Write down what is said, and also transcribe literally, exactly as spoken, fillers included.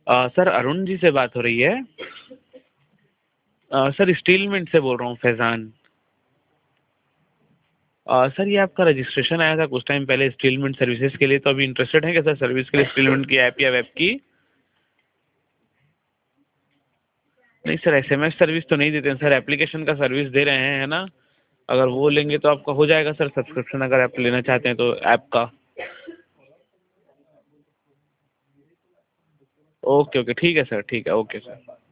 अ, sir Arun ji से बात हो रही है? अ, सर स्टील मिंट से बोल रहा हूँ फैज़ान। अ, सर ये आपका रजिस्ट्रेशन आया था कुछ टाइम पहले स्टील मिंट सर्विसेज के लिए, तो अभी इंटरेस्टेड हैं क्या सर सर्विस के लिए स्टील मिंट की ऐप या वेब की? नहीं सर एसएमएस सर्विस तो नहीं देते हैं सर, एप्लीकेशन का सर्विस दे रहे हैं, है ना? अगर वो लेंगे तो आपका हो जाएगा सर सब्सक्रिप्शन, अगर आप लेना चाहते हैं तो ऐप का। ओके ओके ठीक है सर, ठीक है, ओके सर।